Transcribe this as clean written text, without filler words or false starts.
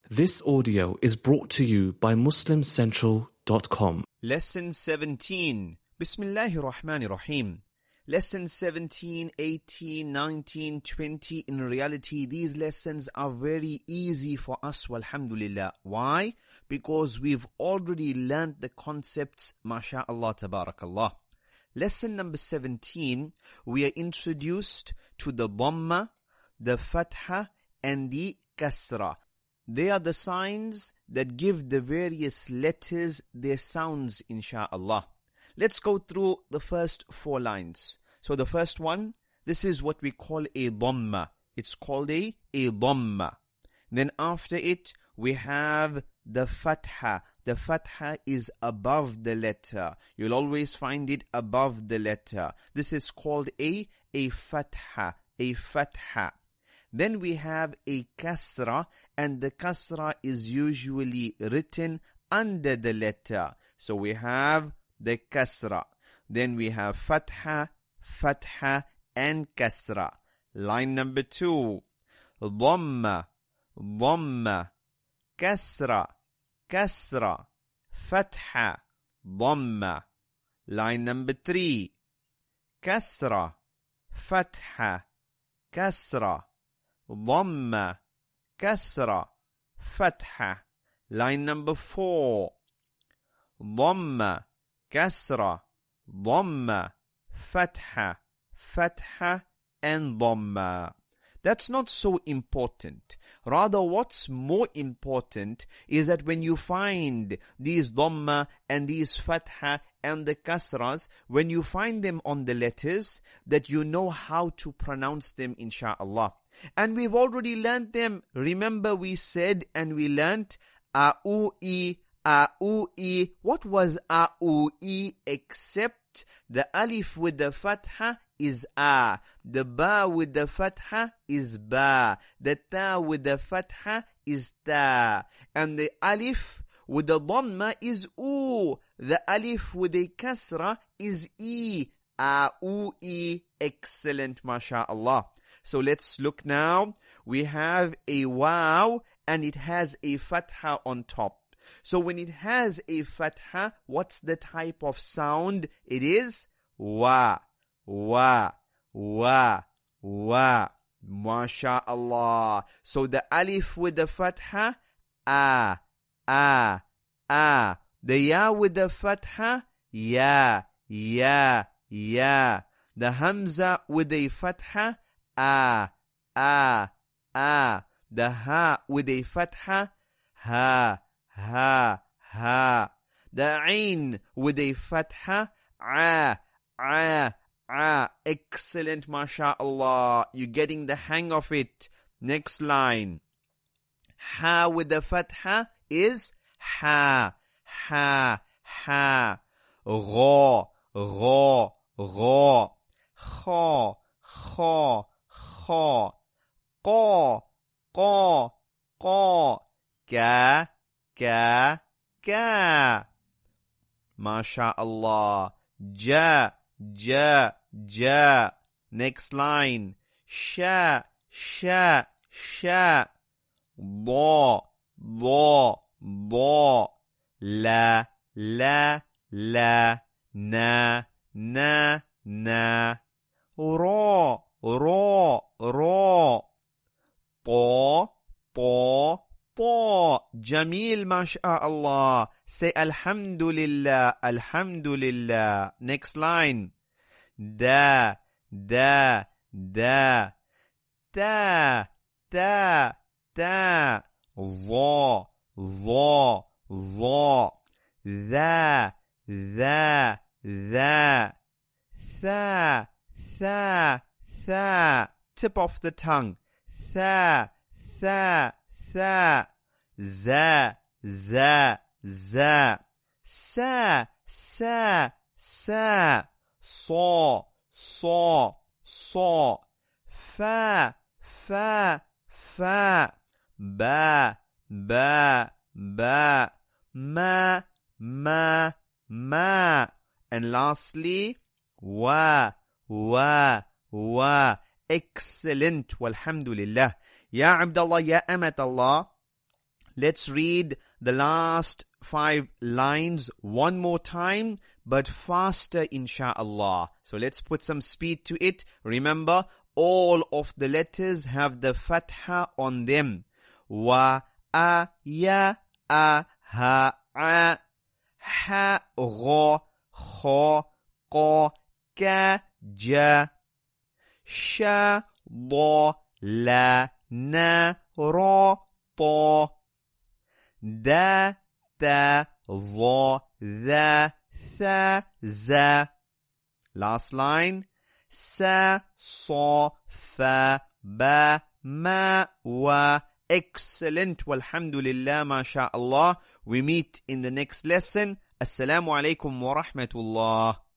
This audio is brought to you by MuslimCentral.com. Lesson 17. Bismillahir Rahmanir Rahim. Lesson 17, 18, 19, 20. In reality, these lessons are very easy for us, walhamdulillah. Why? Because we've already learned the concepts, masha'Allah, tabarakallah. Lesson number 17, we are introduced to the dhamma, the fatha, and the kasra. They are the signs that give the various letters their sounds, insha'Allah. Let's go through the first 4 lines. So the first one, this is what we call a dhamma. It's called a dhamma. Then after it, we have the fatha. The fatha is above the letter. You'll always find it above the letter. This is called a fatha, a fatha. Then we have a kasra, and the kasra is usually written under the letter. So we have the kasra. Then we have fatha, fatha, and kasra. Line number 2. Dhamma, dhamma, kasra, kasra, fatha, dhamma. Line number 3. Kasra, fatha, kasra, dhamma, kasra, fatha. Line number 4. Dhamma, kasra, dhamma, fatha, fatha, and dhamma. That's not so important. Rather, what's more important is that when you find these dhamma and these fatha and the kasras, when you find them on the letters, that you know how to pronounce them, insha'Allah. And we've already learnt them. Remember, we said and we learnt a'u-i, a'u-i. What was a'u-i except the alif with the fatha is a, the ba with the fatha is ba, the ta with the fatha is ta, and the alif with the dhamma is u, the alif with the kasra is e, a-u-i. Excellent, masha'Allah. So let's look now. We have a waw and it has a fatha on top. So when it has a fatha, what's the type of sound? It is wa, wa, wa, wa. MashaAllah. So the alif with the fatha, a, a, a. The ya with the fatha, ya, ya, ya. The hamza with the fatha, a, a, a. The ha with a fatha, ha, ha, ha. The ain with a fatha, a, a, a. Excellent, masha'Allah. You're getting the hang of it. Next line. Ha with the fatha is ha, ha, ha. Gha, gha, gha. Kha, kha, kha. Qa, qa, qa. Ka, ka, ka. MashaAllah. Ja, ja, ja. Next line. Sha, sha, sha. Dha, dha, dha. La, la, la. Na, na, na. Ra, ra, ra. Ta, ta, ta. Jameel, masha'Allah. Say alhamdulillah, alhamdulillah. Next line. Da, da, da. Ta, ta, ta. Za, za, za. Tha, tha, tha. Tha, tha, tha. Tip off the tongue. Tha, tha, tha. Za, za, za. Sa, sa, sa. Sa, sa, sa. Fa, fa, fa. Ba, ba, ba. Ma, ma, ma. And lastly, wa, wa, wa. Excellent. Walhamdulillah. Ya Abdullah, Ya Amatallah. Let's read the last 5 lines one more time, but faster insha'Allah. So let's put some speed to it. Remember, all of the letters have the fatha on them. Wa, a, ya, a, ha, a, ha, gha, kha, qa, ka, ja, sha, da, la, na, ra, ta, da, ta, za, tha, tha, za. Last line. Sa, sa, fa, ba, ma, wa. Excellent. Walhamdulillah, mashallah. We meet in the next lesson. Assalamu alaikum wa rahmatullah.